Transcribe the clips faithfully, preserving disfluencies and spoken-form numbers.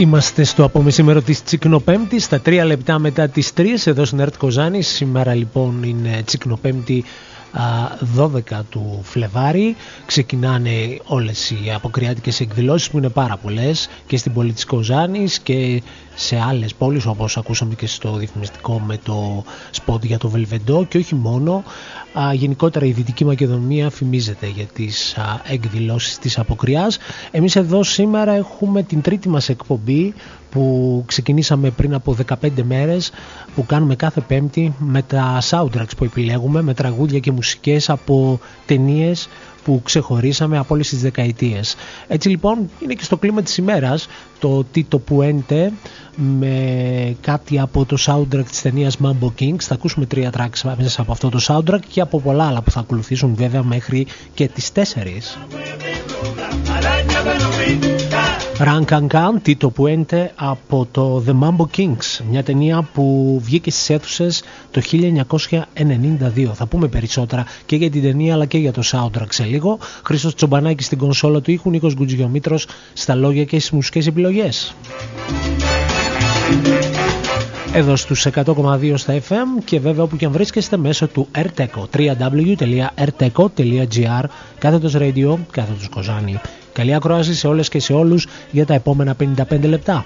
Είμαστε στο απομεσήμερο της Τσικνοπέμπτης, στα τρία λεπτά μετά τις τρεις εδώ στην ΕΡΤ Κοζάνη. Σήμερα λοιπόν είναι Τσικνοπέμπτη δώδεκα του Φλεβάρι. Ξεκινάνε όλες οι αποκριάτικες εκδηλώσεις που είναι πάρα πολλές και στην πόλη της Κοζάνης και σε άλλες πόλεις, όπως ακούσαμε και στο διαφημιστικό με το σποτ για το Βελβεντό, και όχι μόνο. Α, γενικότερα η Δυτική Μακεδονία φημίζεται για τις α, εκδηλώσεις της Αποκριάς. Εμείς εδώ σήμερα έχουμε την τρίτη μας εκπομπή που ξεκινήσαμε πριν από δεκαπέντε μέρες, που κάνουμε κάθε Πέμπτη με τα soundtracks που επιλέγουμε, με τραγούδια και μουσικές από ταινίες που ξεχωρίσαμε από όλες τις δεκαετίες. Έτσι λοιπόν είναι και στο κλίμα της ημέρας το Tito Puente με κάτι από το soundtrack της ταινίας Mambo Kings. Θα ακούσουμε τρία tracks μέσα από αυτό το soundtrack και από πολλά άλλα που θα ακολουθήσουν βέβαια μέχρι και τις τέσσερις. Ran Can Can, Tito Puente από το The Mambo Kings, μια ταινία που βγήκε στις αίθουσες το χίλια εννιακόσια ενενήντα δύο. Θα πούμε περισσότερα και για την ταινία αλλά και για το soundtrack σε λίγο. Χρήστος Τσομπανάκης στην κονσόλα του ήχου, Νίκος Γκουτζιομήτρος στα λόγια και στις μουσικές επιλογές. Εδώ στους εκατό κόμμα δύο στα εφ εμ και βέβαια όπου και αν βρίσκεστε μέσω του Erteco, double-u double-u double-u τελεία erteco τελεία gr, κάθετος radio, κάθετος Κοζάνη. Καλή ακρόαση σε όλες και σε όλους για τα επόμενα πενήντα πέντε λεπτά.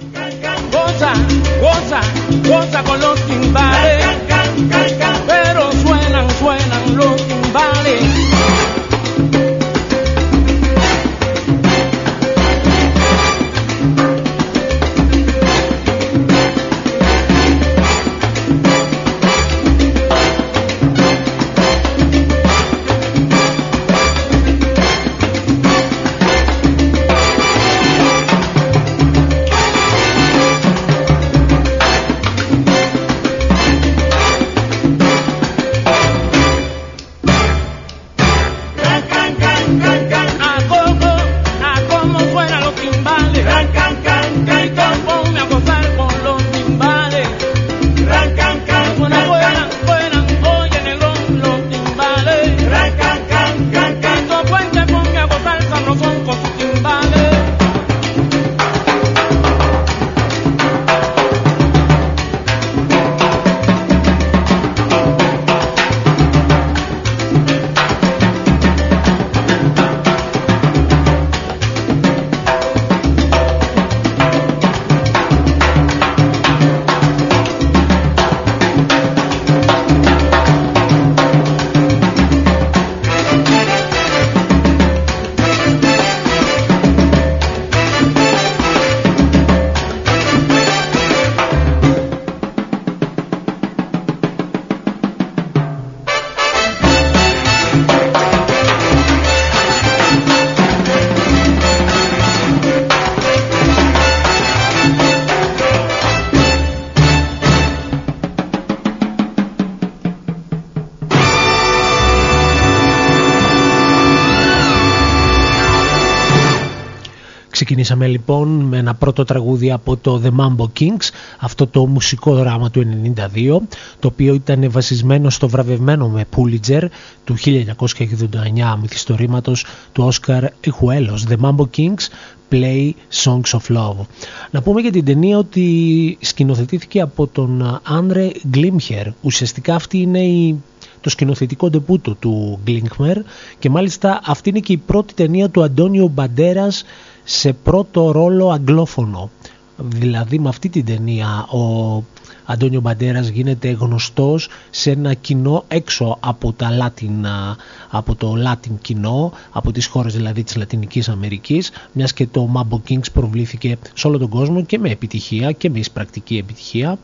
Ξεκινήσαμε λοιπόν με ένα πρώτο τραγούδι από το The Mambo Kings, αυτό το μουσικό δράμα του ενενήντα δύο, το οποίο ήταν βασισμένο στο βραβευμένο με Pulitzer του χίλια εννιακόσια ογδόντα εννιά μυθιστορήματος του Όσκαρ Ιχουέλος, The Mambo Kings Play Songs of Love. Να πούμε για την ταινία ότι σκηνοθετήθηκε από τον Άντρε Γκλίμχερ. Ουσιαστικά αυτή είναι η το σκηνοθετικό ντεπούτο του Γκλίμχερ και μάλιστα αυτή είναι και η πρώτη ταινία του Αντώνιο Μπαντέρας σε πρώτο ρόλο αγγλόφωνο. Δηλαδή με αυτή την ταινία ο Αντώνιο Μπαντέρας γίνεται γνωστός σε ένα κοινό έξω από, τα Latin, από το Latin κοινό, από τις χώρες δηλαδή της Λατινικής Αμερικής, μιας και το Mambo Kings προβλήθηκε σε όλο τον κόσμο και με επιτυχία και με εισπρακτική επιτυχία.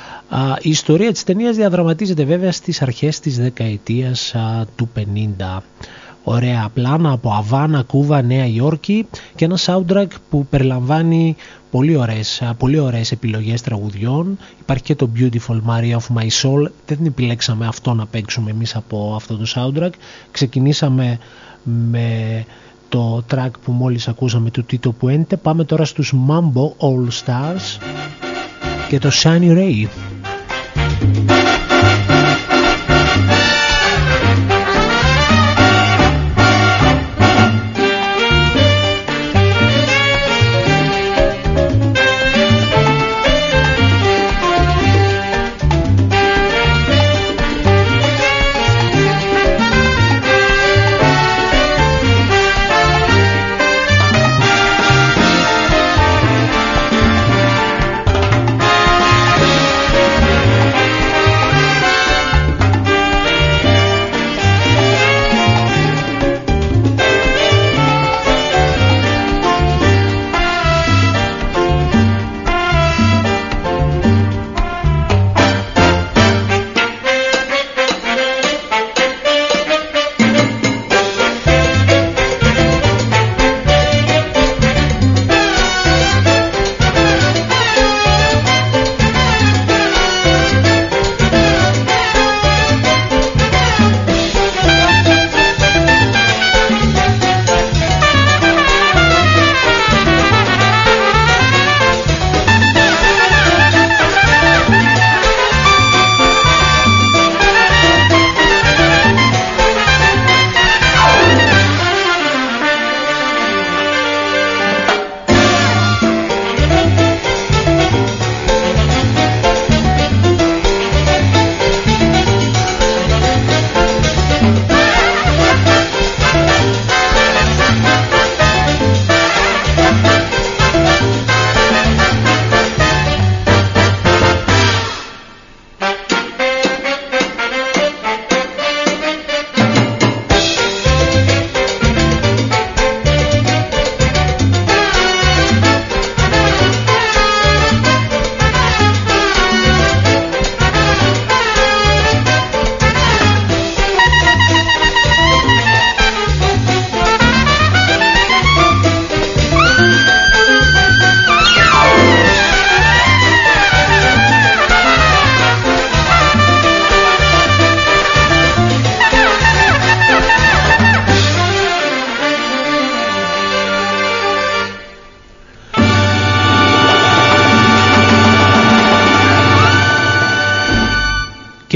Η ιστορία της ταινίας διαδραματίζεται βέβαια στις αρχές της δεκαετίας του πενήντα. Ωραία πλάνα από Αβάνα, Κούβα, Νέα Υόρκη και ένα soundtrack που περιλαμβάνει πολύ ωραίες, πολύ ωραίες επιλογές τραγουδιών. Υπάρχει και το Beautiful Maria of My Soul, δεν επιλέξαμε αυτό να παίξουμε εμείς από αυτό το soundtrack. Ξεκινήσαμε με το track που μόλις ακούσαμε του Tito Puente. Πάμε τώρα στους Mambo All Stars και το Sunny Ray.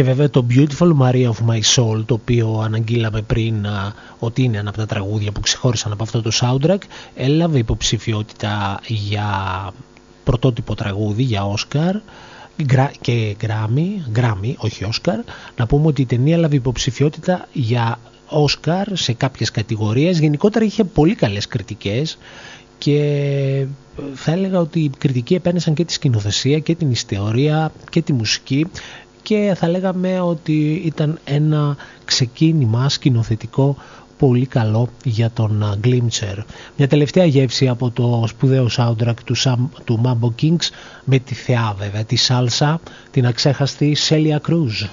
Και βέβαια το Beautiful Maria of My Soul, το οποίο αναγγείλαμε πριν α, ότι είναι ένα από τα τραγούδια που ξεχώρισαν από αυτό το soundtrack, έλαβε υποψηφιότητα για πρωτότυπο τραγούδι, για Oscar και Grammy, Grammy, όχι Oscar. Να πούμε ότι η ταινία έλαβε υποψηφιότητα για Oscar σε κάποιες κατηγορίες. Γενικότερα είχε πολύ καλές κριτικές και θα έλεγα ότι οι κριτικοί επένεσαν και τη σκηνοθεσία και την ιστορία και τη μουσική, και θα λέγαμε ότι ήταν ένα ξεκίνημα σκηνοθετικό πολύ καλό για τον Glimcher. Μια τελευταία γεύση από το σπουδαίο soundtrack του, Sam, του Mambo Kings, με τη θεά βέβαια, τη σάλσα, την αξέχαστη Celia Cruz.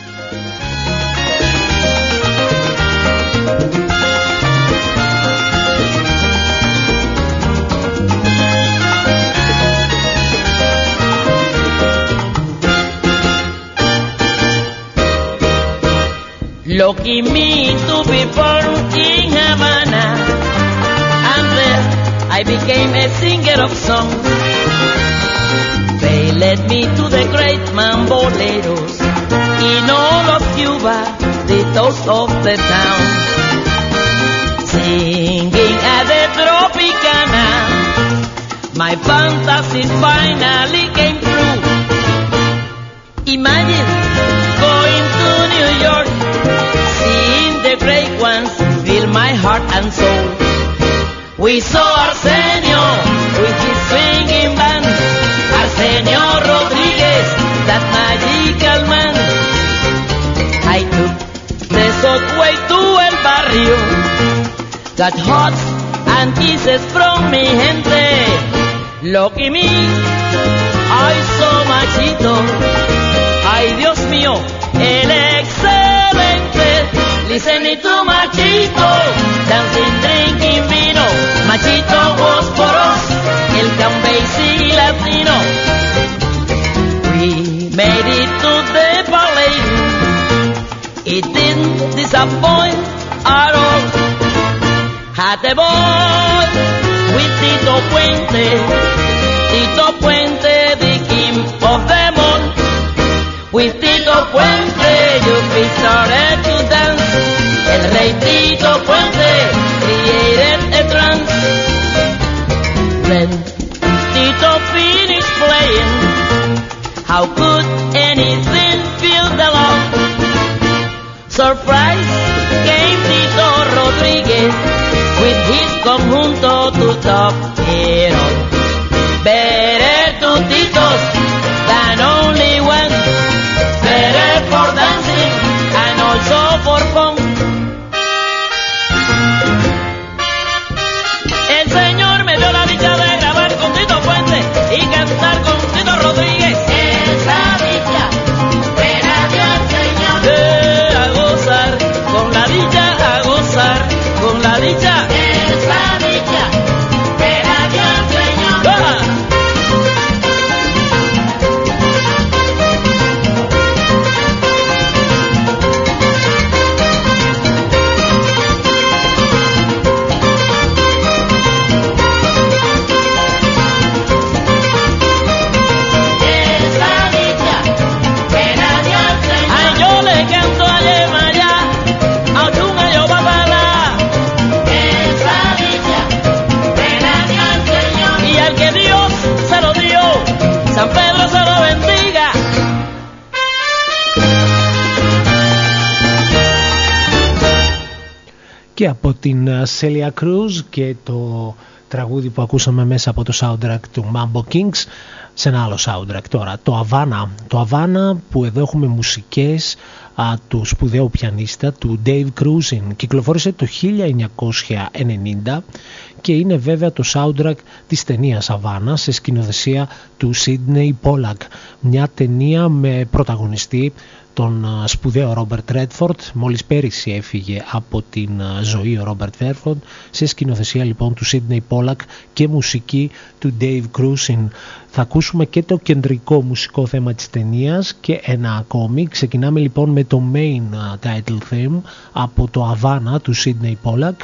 Lucky me to be born in Havana, and there I became a singer of songs. They led me to the great mamboleros, in all of Cuba, the toast of the town. Singing at the Tropicana, my fantasy finally came true. Imagine going to New York, seeing the great ones fill my heart and soul. We saw Arsenio with his swinging band, Arsenio Rodriguez, that magical man. I took the subway to El Barrio, got hugs and kisses from mi gente. Lucky me, I saw Machito, ay Dios mío, el excelente. Listening to Machito, dancing, drinking vino. Machito was for us, el Cambasi Latino. We made it to the Palladium, it didn't disappoint at all. Had a ball with Tito Puente, Tito Puente, the king of them all. With Tito Puente, you be started to dance. El rey Tito Puente created a trance. When Tito finished playing, how could anything feel the love? Surprise came Tito Rodriguez with his conjunto to top it all. Better two Titos than only one. Better for dancing and also for fun. El Señor me dio la dicha de grabar con Tito Puente y cantar con Tito Rodríguez. Esa dicha me la dio el Señor. Eh, a gozar con la dicha, a gozar con la dicha. Esa dicha me la dio el Señor. ¡Ah! Και από την Celia Cruz και το τραγούδι που ακούσαμε μέσα από το soundtrack του Mambo Kings, σε ένα άλλο soundtrack τώρα, το Havana. Το Havana, που εδώ έχουμε μουσικές α, του σπουδαίου πιανίστα του Dave Grusin. Κυκλοφόρησε το χίλια εννιακόσια ενενήντα και είναι βέβαια το soundtrack της ταινίας Havana σε σκηνοθεσία του Sidney Pollack. Μια ταινία με πρωταγωνιστή τον σπουδαίο Ρόμπερτ Ρέντφορντ. Μόλις πέρυσι έφυγε από την ζωή ο Ρόμπερτ Ρέντφορντ, σε σκηνοθεσία λοιπόν του Σίντνεϊ Πόλακ και μουσική του Dave Grusin. Θα ακούσουμε και το κεντρικό μουσικό θέμα της ταινίας και ένα ακόμη. Ξεκινάμε λοιπόν με το main title theme από το Havana του Σίντνεϊ Πόλακ.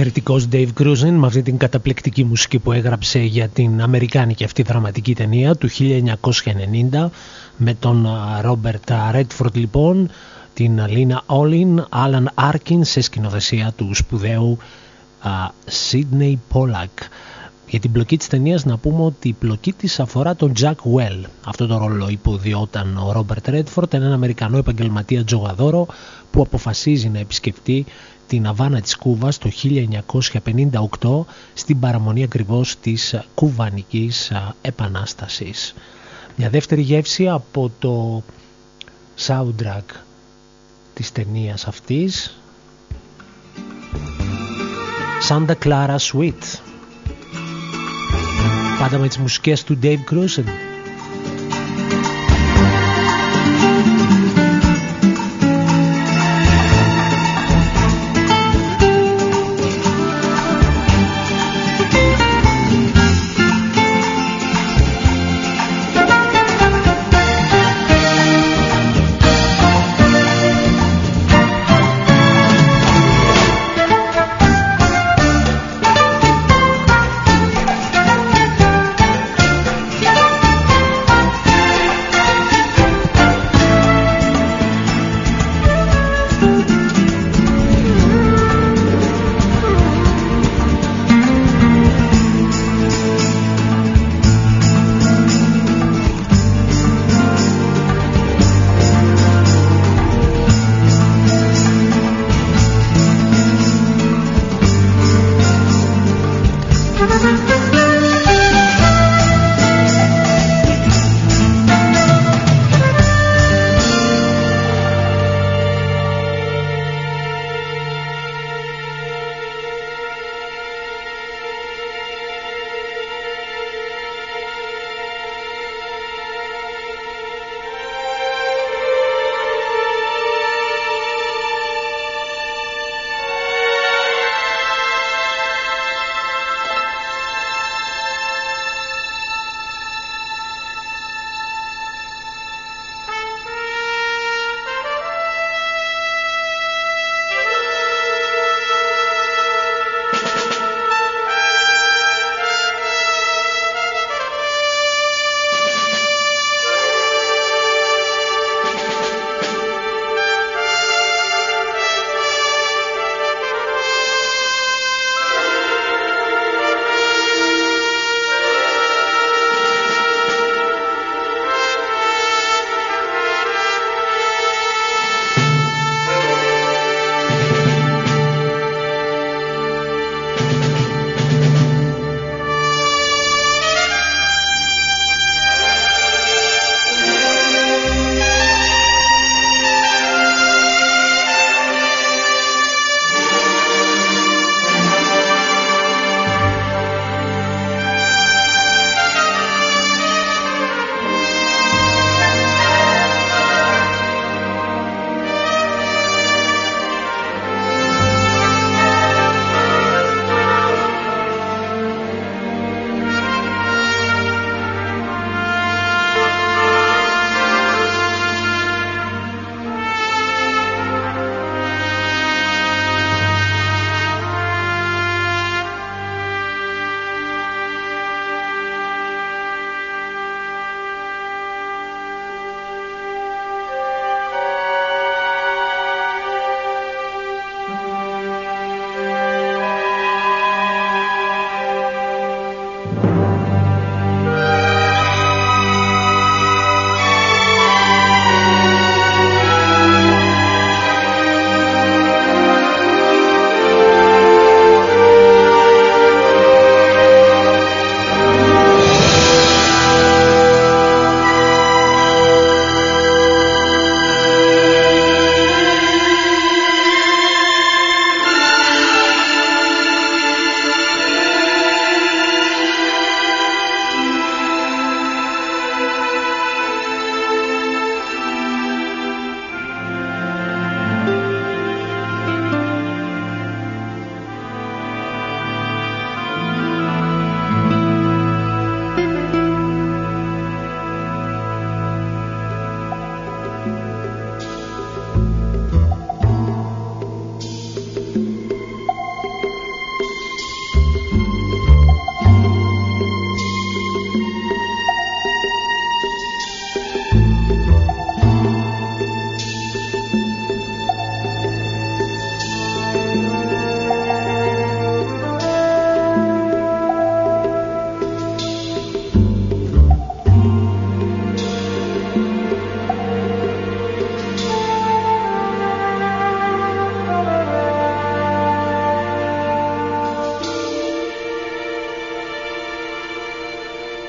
εξαιρετικός Dave Grusin με αυτή την καταπληκτική μουσική που έγραψε για την αμερικάνικη αυτή δραματική ταινία του χίλια εννιακόσια ενενήντα με τον Robert Redford λοιπόν, την Lina Olin, Alan Arkin σε σκηνοθεσία του σπουδαίου uh, Sidney Pollack. Για την πλοκή της ταινίας να πούμε ότι η πλοκή της αφορά τον Jack Well. Αυτό το ρόλο υποδιόταν ο Robert Redford, έναν Αμερικανό επαγγελματία τζογαδόρο που αποφασίζει να επισκεφτεί την Αβάνα της Κούβας το χίλια εννιακόσια πενήντα οκτώ στην παραμονή ακριβώς της Κουβανικής Επανάστασης. Μια δεύτερη γεύση από το soundtrack της ταινίας αυτής, Santa Clara Suite, πάντα με τις μουσικές του Dave Grusin.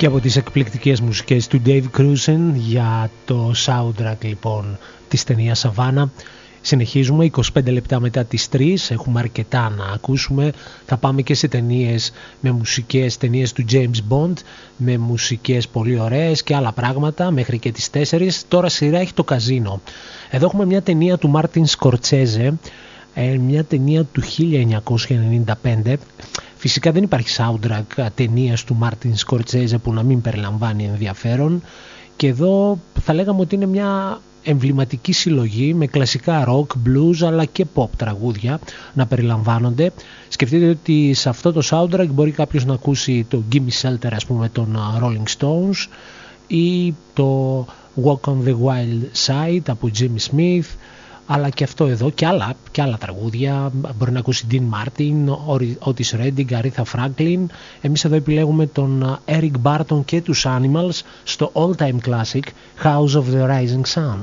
Και από τις εκπληκτικές μουσικές του Dave Cruzen για το soundtrack λοιπόν της ταινίας Σαβάνα. Συνεχίζουμε είκοσι πέντε λεπτά μετά τις τρεις, έχουμε αρκετά να ακούσουμε. Θα πάμε και σε ταινίες με μουσικές, ταινίες του James Bond με μουσικές πολύ ωραίες και άλλα πράγματα μέχρι και τις τέσσερις. Τώρα σειρά έχει το Καζίνο. Εδώ έχουμε μια ταινία του Μάρτιν Σκορτσέζε, μια ταινία του χίλια εννιακόσια ενενήντα πέντε. Φυσικά δεν υπάρχει soundtrack ταινίας του Μάρτιν Σκορτσέζε που να μην περιλαμβάνει ενδιαφέρον, και εδώ θα λέγαμε ότι είναι μια εμβληματική συλλογή με κλασικά rock, blues αλλά και pop τραγούδια να περιλαμβάνονται. Σκεφτείτε ότι σε αυτό το soundtrack μπορεί κάποιος να ακούσει το Gimme Shelter, ας πούμε, των Rolling Stones, ή το Walk on the Wild Side από Jimmy Smith, αλλά και αυτό εδώ και άλλα, και άλλα τραγούδια. Μπορεί να ακούσει Dean Martin, Otis Redding, Aretha Franklin. Εμείς εδώ επιλέγουμε τον Eric Barton και τους Animals στο all time classic House of the Rising Sun.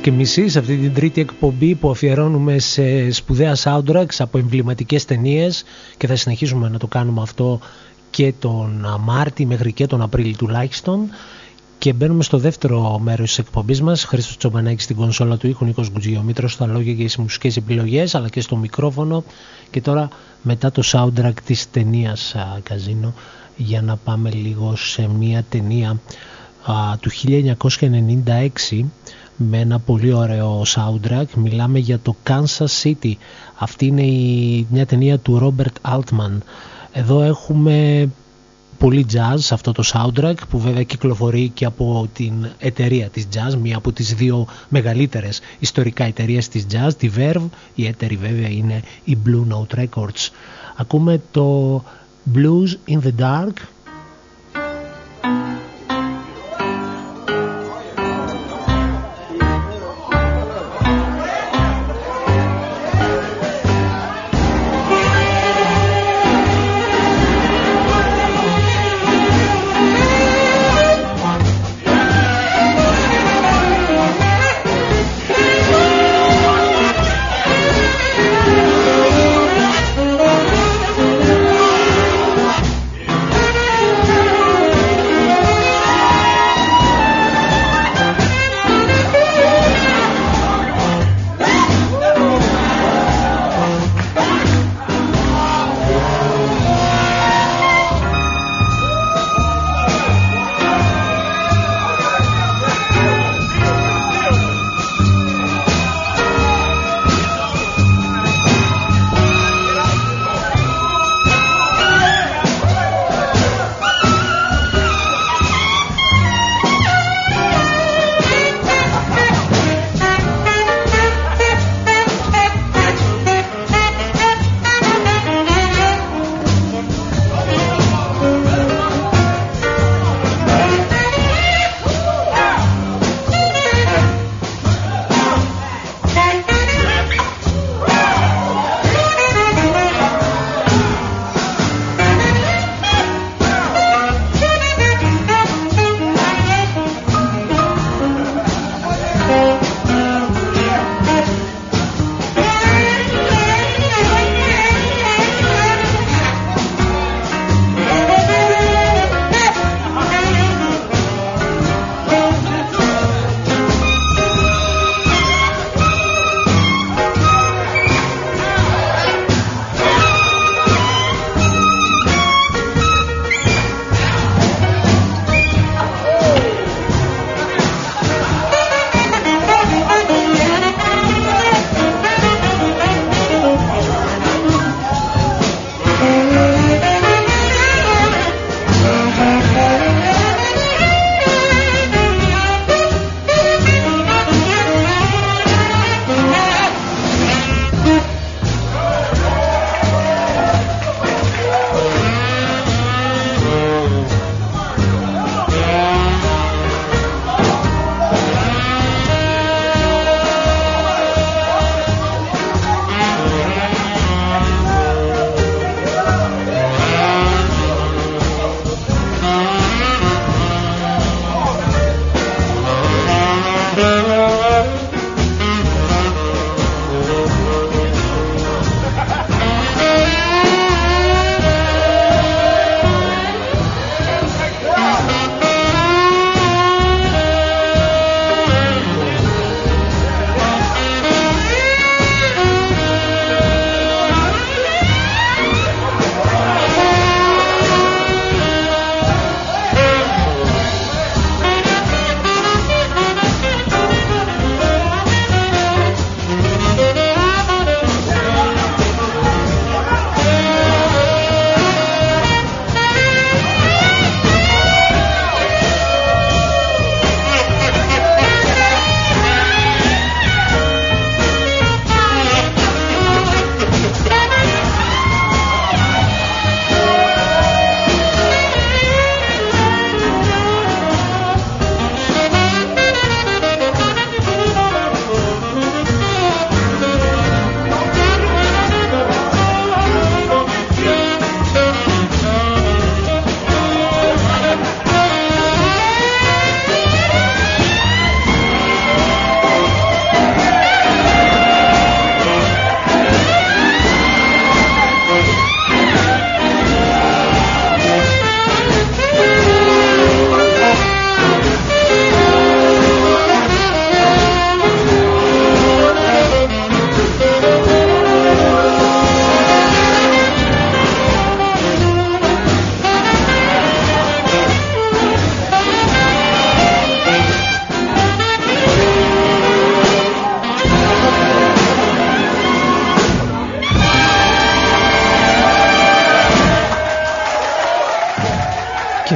και μισή, σε αυτή την τρίτη εκπομπή που αφιερώνουμε σε σπουδαία soundtracks από εμβληματικές ταινίες, και θα συνεχίσουμε να το κάνουμε αυτό και τον Μάρτι μέχρι και τον Απρίλιο τουλάχιστον. Και μπαίνουμε στο δεύτερο μέρος της εκπομπής μας. Χρήστος Τσομπανάκης στην κονσόλα του ήχου, Νίκος Γκουτζιομήτρος στα λόγια και τις μουσικές επιλογές, αλλά και στο μικρόφωνο. Και τώρα μετά το soundtrack της ταινίας Καζίνο, για να πάμε λίγο σε μια ταινία α, του χίλια εννιακόσια ενενήντα έξι με ένα πολύ ωραίο soundtrack. Μιλάμε για το Kansas City. Αυτή είναι η, μια ταινία του Robert Altman. Εδώ έχουμε πολύ jazz σε αυτό το soundtrack, που βέβαια κυκλοφορεί και από την εταιρεία της jazz, μία από τις δύο μεγαλύτερες ιστορικά εταιρείες της jazz, τη Verve. Η εταιρεία βέβαια είναι η Blue Note Records. Ακούμε το Blues in the Dark.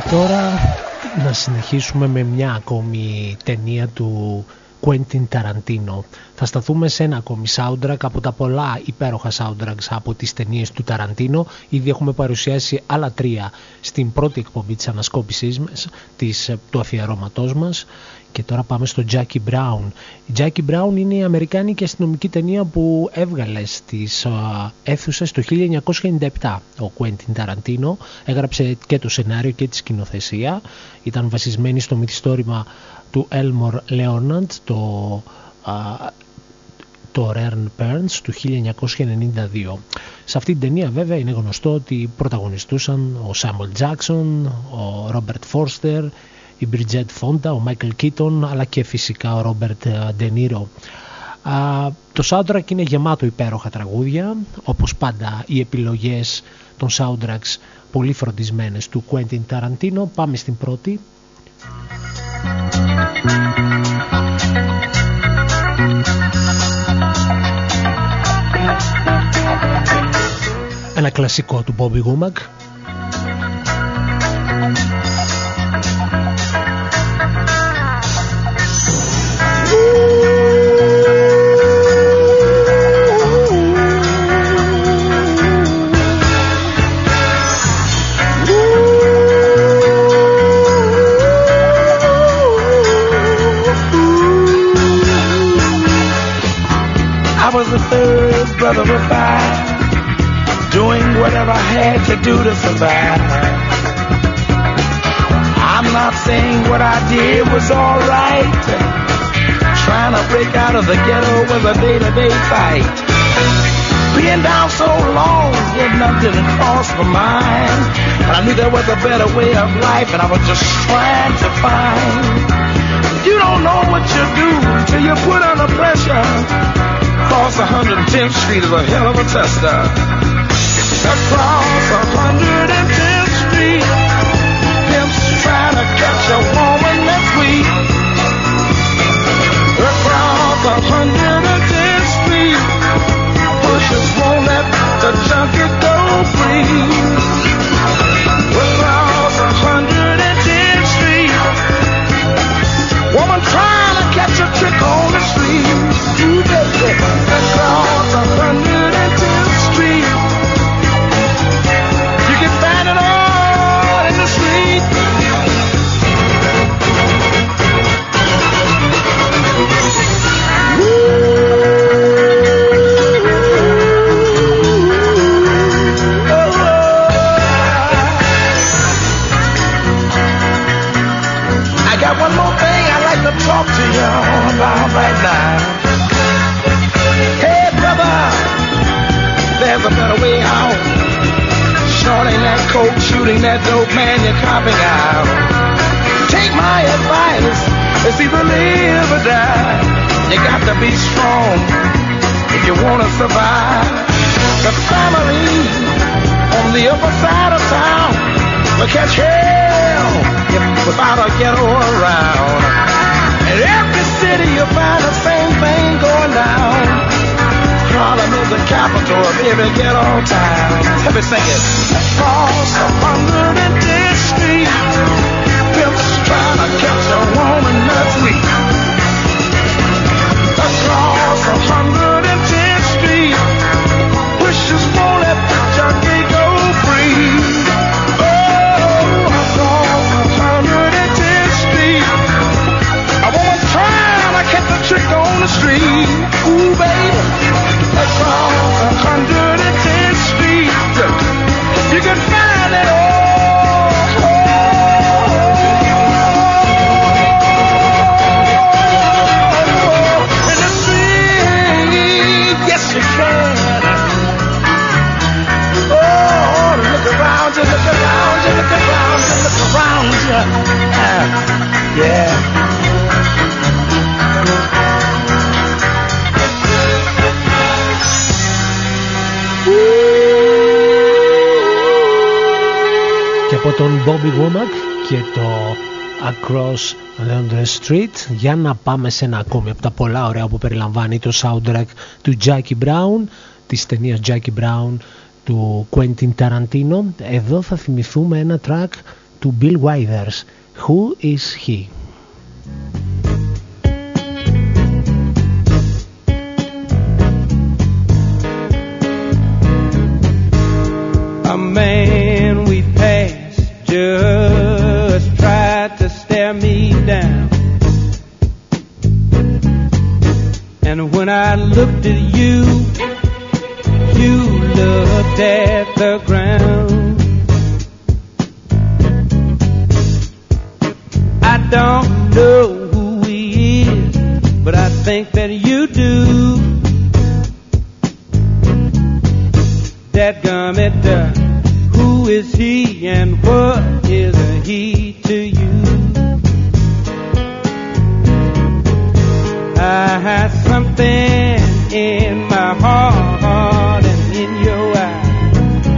Τώρα να συνεχίσουμε με μια ακόμη ταινία του Quentin Tarantino. Θα σταθούμε σε ένα ακόμη soundtrack από τα πολλά υπέροχα soundtracks από τις ταινίες του Tarantino. Ήδη έχουμε παρουσιάσει άλλα τρία στην πρώτη εκπομπή της ανασκόπησής μας, της, του αφιερώματός μας. Και τώρα πάμε στο Jackie Brown. Η Jackie Brown είναι η αμερικάνικη αστυνομική ταινία που έβγαλε στις uh, αίθουσες το χίλια εννιακόσια ενενήντα επτά. Ο Quentin Tarantino έγραψε και το σενάριο και τη σκηνοθεσία. Ήταν βασισμένη στο μυθιστόρημα του Elmore Leonard, το, uh, το Rare Burns του χίλια εννιακόσια ενενήντα δύο. Σε αυτή την ταινία βέβαια είναι γνωστό ότι πρωταγωνιστούσαν ο Samuel Jackson, ο Robert Forster, η Bridget Fonda, ο Michael Keaton, αλλά και φυσικά ο Robert De Niro. Α, το soundtrack είναι γεμάτο υπέροχα τραγούδια, όπως πάντα οι επιλογές των soundtracks πολύ φροντισμένες του Quentin Tarantino. Πάμε στην πρώτη. Ένα κλασικό του Bobby Womack. Brother of five, doing whatever I had to do to survive. I'm not saying what I did was alright. Trying to break out of the ghetto was a day-to-day fight. Being down so long, yet nothing crossed my mind. But I knew there was a better way of life, and I was just trying to find. You don't know what you do till you put under pressure. Across one hundred tenth Street is a hell of a tester. Across one hundred tenth Street, pimps trying to catch a woman that's weak. Across one hundred tenth Street, pushers won't let the junkie go free. Across one hundred tenth Street, woman trying to catch a trick on the street. You baby, across one hundred tenth Street, you can find it all in the street. I got one more thing I'd like to talk to you about right now. Hey brother, there's a better way out. Shorting that coke, shooting that dope, man, you're copping out. Take my advice, it's either live or die. You got to be strong if you want to survive. The family on the upper side of town will catch hell without a ghetto around. In every city you'll find the same thing going down. Harlem is the capital of every ghetto town. Let me sing it. Across one hundred tenth Street, pimps trying to catch a woman that's weak. Across one hundred tenth Street, pushers won't let the junkie go free. Oh, across one hundred tenth Street, a woman trying to catch a trick on the street. Ooh, baby. Across one hundred tenth Street, you can find it all. In the street, yes you can. Oh, look around you, look around you, look around you, look around you. Uh, yeah. Και από τον Bobby Womack και το Across London Street, για να πάμε σε ένα ακόμη από τα πολλά ωραία που περιλαμβάνει το soundtrack του Jackie Brown, της ταινίας Jackie Brown του Quentin Tarantino. Εδώ θα θυμηθούμε ένα track του Bill Withers. Who is he? A man we passed just tried to stare me down, and when I looked at you, you looked at the ground. I don't know who he is, but I think that you do. Dadgummit, uh, who is he and what is a he to you? I have something in my heart and in your eyes.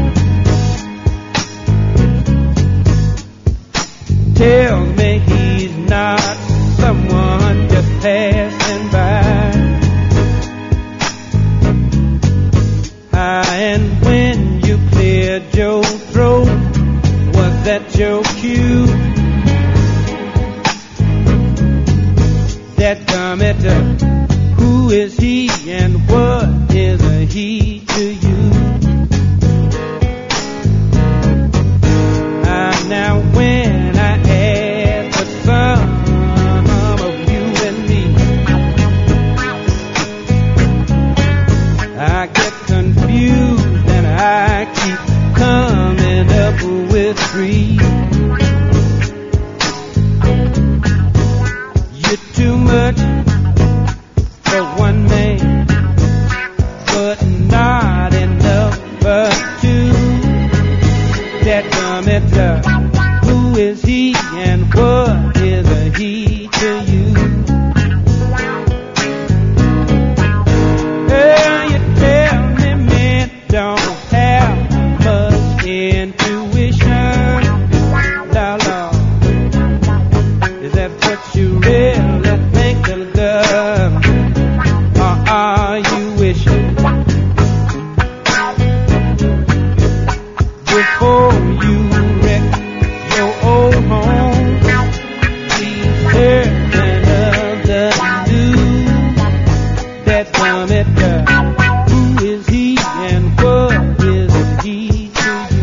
Tell me he's not someone just passing by. And when you cleared your throat, was that your cue? That comment, uh, who is he and what is a he to you? Ah, now when I add the sum of you and me, I get confused and I keep coming up with three. You're too much for one man, but not enough for two. That comment, who is he and what is a he to you? Well, you tell me men don't have much intuition. La la, is that what you really think of love? Or are you wishing before you wreck your old home? Please certain of the news that come it does. Who is he and what is he to you?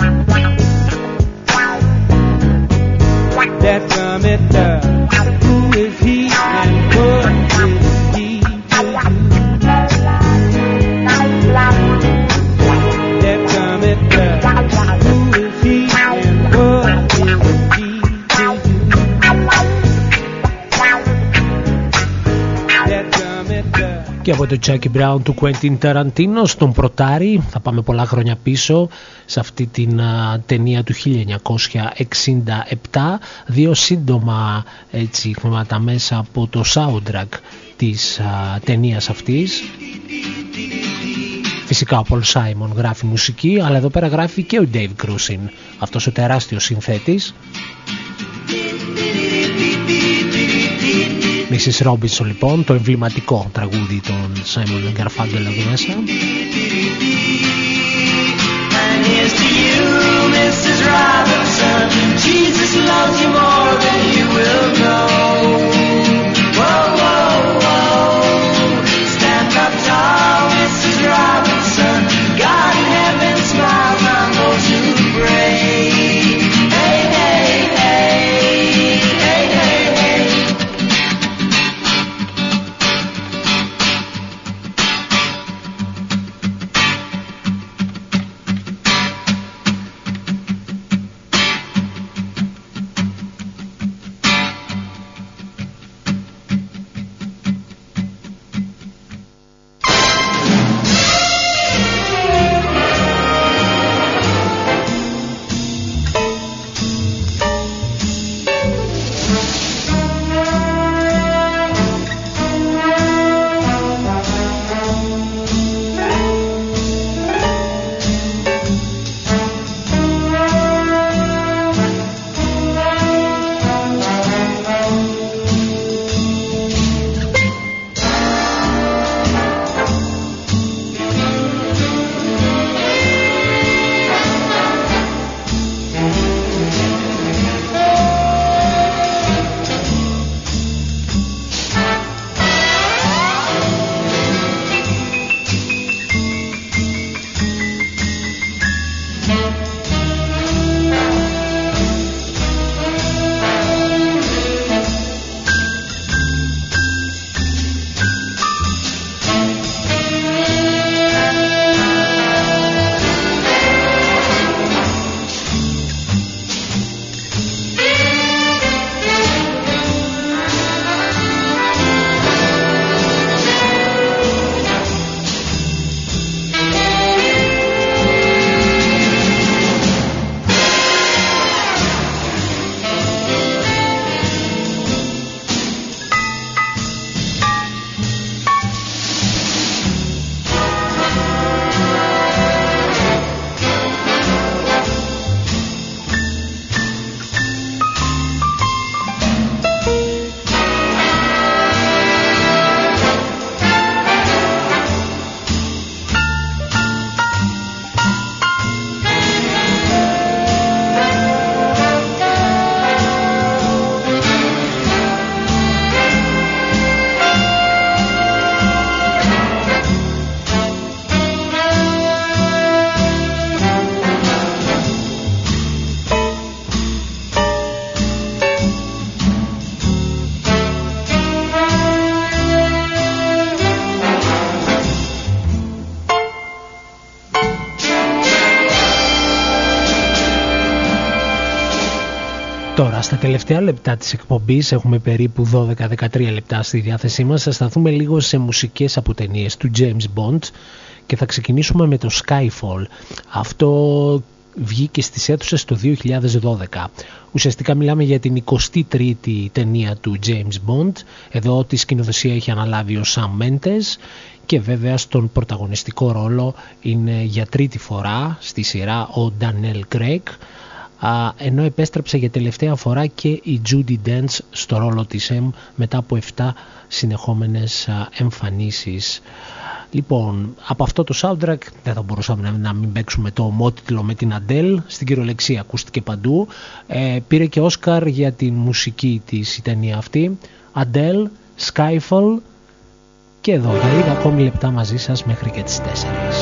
That come it does. Who is he and what is he to you? That come it does. Who is he and what is he to you? That come it does. Και από το Jackie Brown του Quentin Tarantino στον πρωτάρι θα πάμε πολλά χρόνια πίσω σε αυτή την α, ταινία του χίλια εννιακόσια εξήντα επτά, δύο σύντομα έτσι χρήματα μέσα από το soundtrack της α, ταινίας αυτής. Φυσικά ο Paul Simon γράφει μουσική, αλλά εδώ πέρα γράφει και ο Dave Grusin, αυτός ο τεράστιος συνθέτης. μίσις Robinson λοιπόν, το εμβληματικό τραγούδι των Simon and Garfunkel εδώ μέσα. And here's to you, μίσις Robinson. Jesus loves you more than you will know. Whoa, whoa, whoa. Stand up tall, μίσις Robinson. God in heaven smiles on those who pray. Hey, hey, hey. Hey, hey, hey. Στα τελευταία λεπτά της εκπομπής, έχουμε περίπου δώδεκα με δεκατρία λεπτά στη διάθεσή μας, θα σταθούμε λίγο σε μουσικές από ταινίες του James Bond και θα ξεκινήσουμε με το Skyfall. Αυτό βγήκε στις αίθουσες το δύο χιλιάδες δώδεκα. Ουσιαστικά μιλάμε για την εικοστή τρίτη ταινία του James Bond. Εδώ τη σκηνοθεσία έχει αναλάβει ο Sam Mendes και βέβαια στον πρωταγωνιστικό ρόλο είναι για τρίτη φορά στη σειρά ο Daniel Craig, ενώ επέστρεψε για τελευταία φορά και η Judi Dench στο ρόλο της M μετά από επτά συνεχόμενες εμφανίσεις. Λοιπόν, από αυτό το soundtrack δεν θα μπορούσαμε να μην παίξουμε το ομότιτλο με την Adele, στην κυριολεξία ακούστηκε παντού. Ε, πήρε και Όσκαρ για την μουσική της η ταινία αυτή. Adele, Skyfall, και εδώ για λίγα ακόμη λεπτά μαζί σας μέχρι και τις τέσσερις.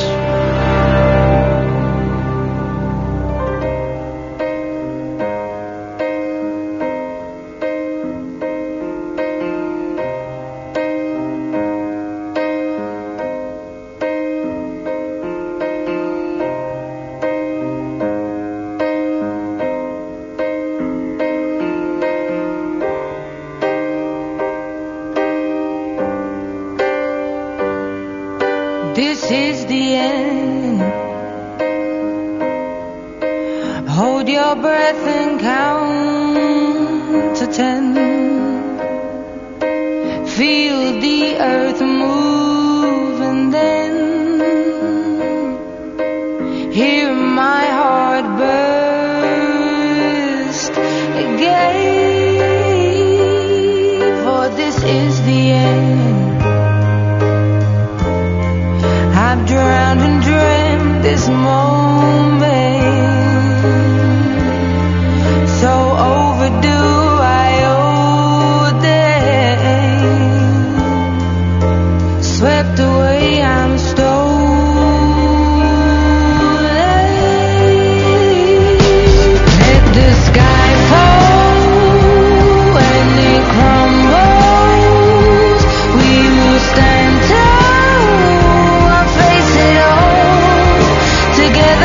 Together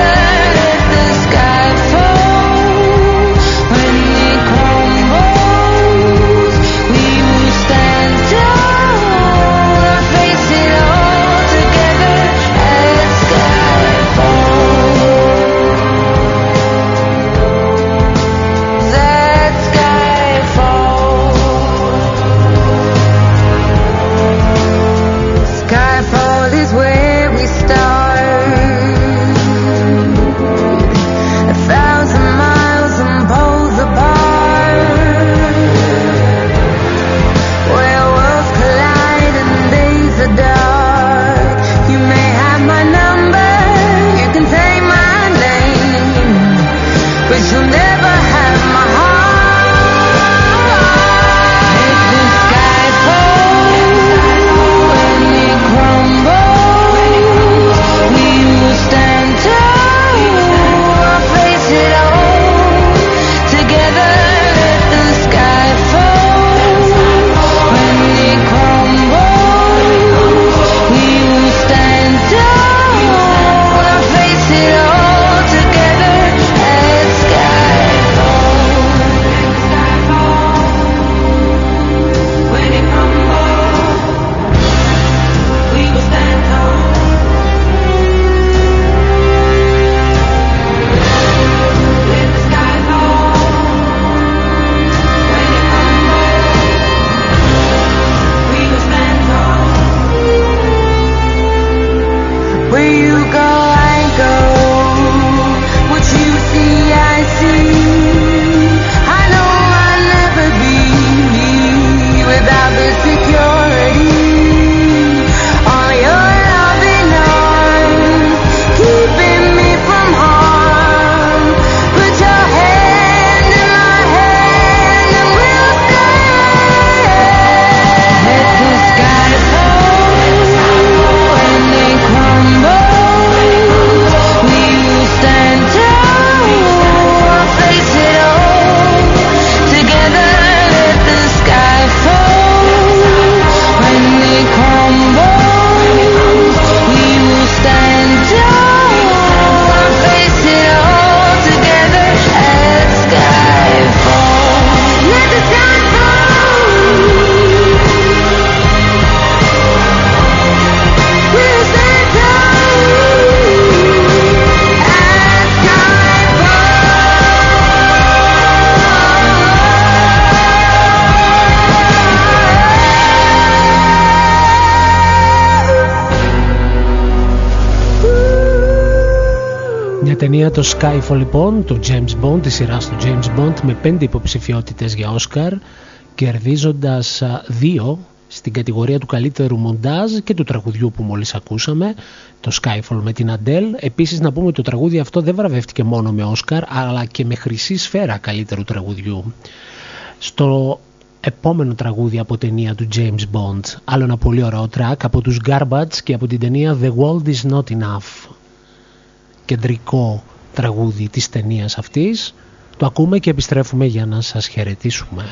ταινία το Skyfall λοιπόν, το James Bond, τη σειρά του James Bond, με πέντε υποψηφιότητες για Όσκαρ, κερδίζοντας δύο στην κατηγορία του καλύτερου μοντάζ και του τραγουδιού που μόλις ακούσαμε, το Skyfall με την Adele. Επίσης να πούμε ότι το τραγούδι αυτό δεν βραβεύτηκε μόνο με Όσκαρ, αλλά και με χρυσή σφαίρα καλύτερου τραγουδιού. Στο επόμενο τραγούδι από ταινία του James Bond, άλλο ένα πολύ ωραίο track από τους Garbage και από την ταινία The World Is Not Enough, κεντρικό τραγούδι της ταινίας αυτής. Το ακούμε και επιστρέφουμε για να σας χαιρετήσουμε.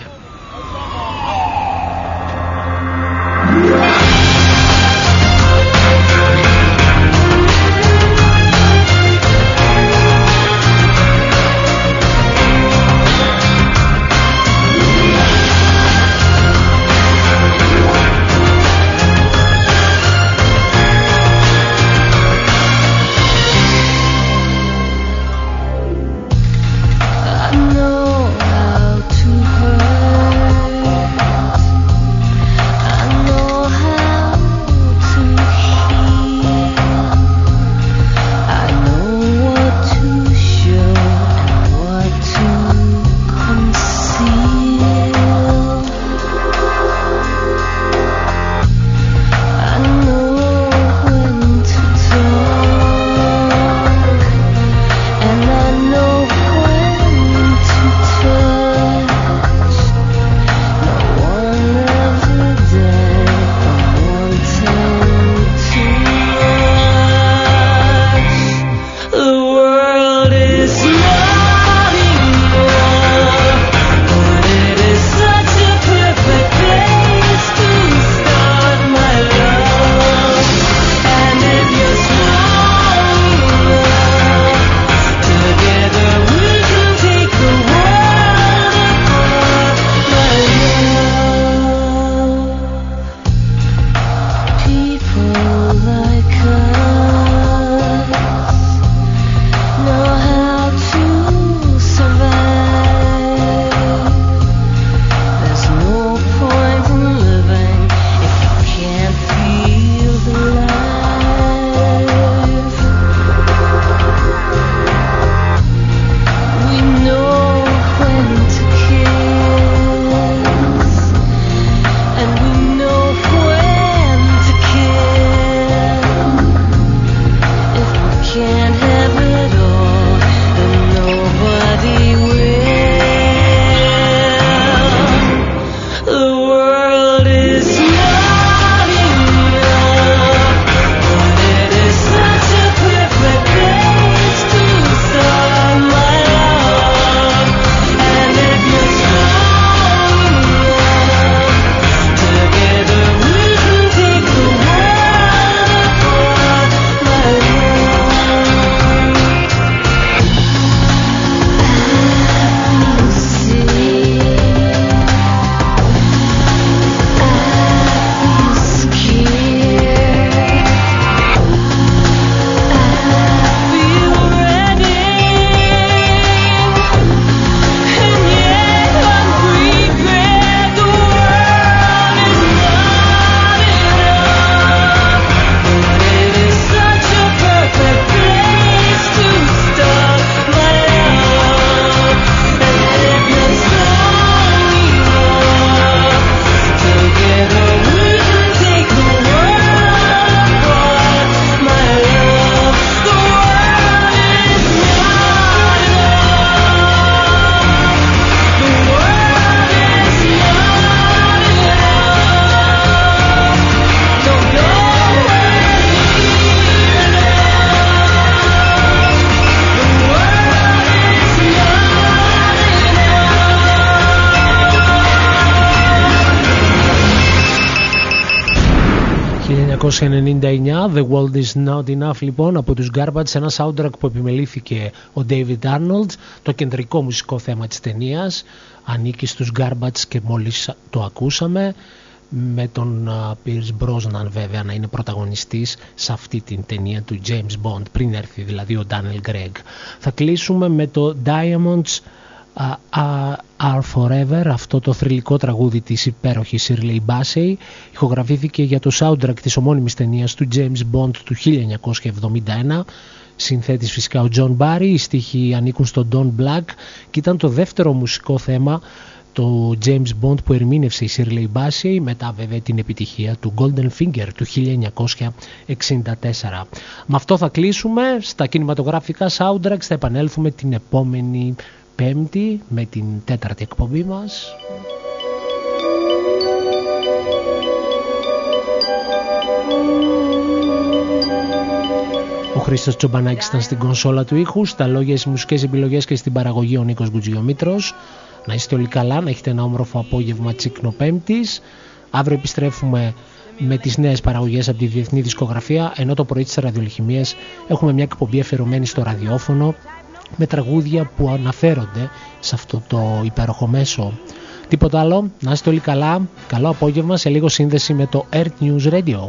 χίλια εννιακόσια ενενήντα εννιά, The World Is Not Enough λοιπόν από τους Garbage, ένα soundtrack που επιμελήθηκε ο David Arnold. Το κεντρικό μουσικό θέμα της ταινίας ανήκει στους Garbage και μόλις το ακούσαμε, με τον Pierce Brosnan βέβαια να είναι πρωταγωνιστής σε αυτή την ταινία του James Bond, πριν έρθει δηλαδή ο Daniel Craig. Θα κλείσουμε με το Diamonds uh, Are Forever, αυτό το θρυλικό τραγούδι της υπέροχης Shirley Bassey. Ηχογραφήθηκε για το soundtrack της ομώνυμης ταινίας του James Bond του χίλια εννιακόσια εβδομήντα ένα συνθέτης φυσικά ο John Barry, οι στίχοι ανήκουν στον Don Black και ήταν το δεύτερο μουσικό θέμα το James Bond που ερμήνευσε η Shirley Bassey, μετά βέβαια την επιτυχία του Golden Finger του χίλια εννιακόσια εξήντα τέσσερα. Με αυτό θα κλείσουμε. Στα κινηματογραφικά soundtracks θα επανέλθουμε την επόμενη Πέμπτη με την τέταρτη εκπομπή μας. Ο Χρήστος Τσομπανάκης ήταν στην κονσόλα του ήχου, στα λόγια, στις μουσικές επιλογές και στην παραγωγή ο Νίκος Γκουτζιομήτρος. Να είστε όλοι καλά, να έχετε ένα όμορφο απόγευμα Τσίκνο Πέμπτης. Αύριο επιστρέφουμε με τις νέες παραγωγές από τη διεθνή δισκογραφία, ενώ το πρωί της ραδιολιχημίας έχουμε μια εκπομπή αφιερωμένη στο ραδιόφωνο με τραγούδια που αναφέρονται σε αυτό το υπέροχο μέσο. Τίποτα άλλο, να είστε όλοι καλά, καλό απόγευμα, σε λίγο σύνδεση με το Earth News Radio.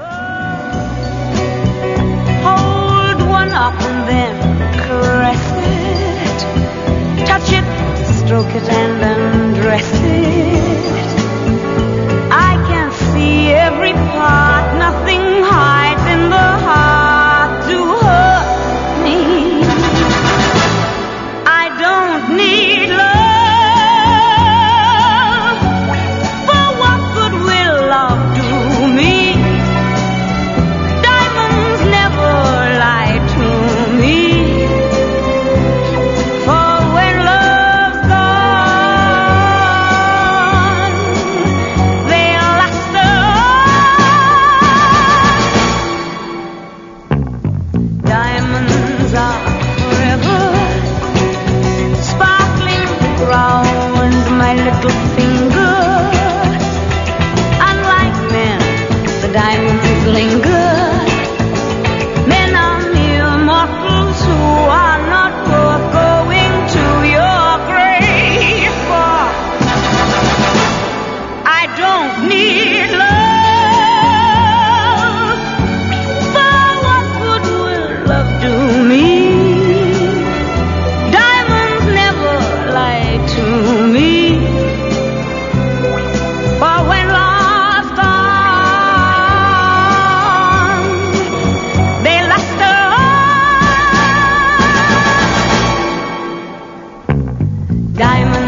Hold one up and then caress it, touch it, stroke it and undress it. I can see every part, nothing hides in the heart to hurt me. I don't need love, for what good will love do me? Diamonds never lie to me, for when love's gone, they'll last on. Diamonds are forever, sparkling round my little finger. Unlike men, the diamonds linger. Men are mere mortals who are not worth going to your grave for. I don't need love, for what good will love do me? Diamonds never lie to me, for when love's gone, they last on. Diamonds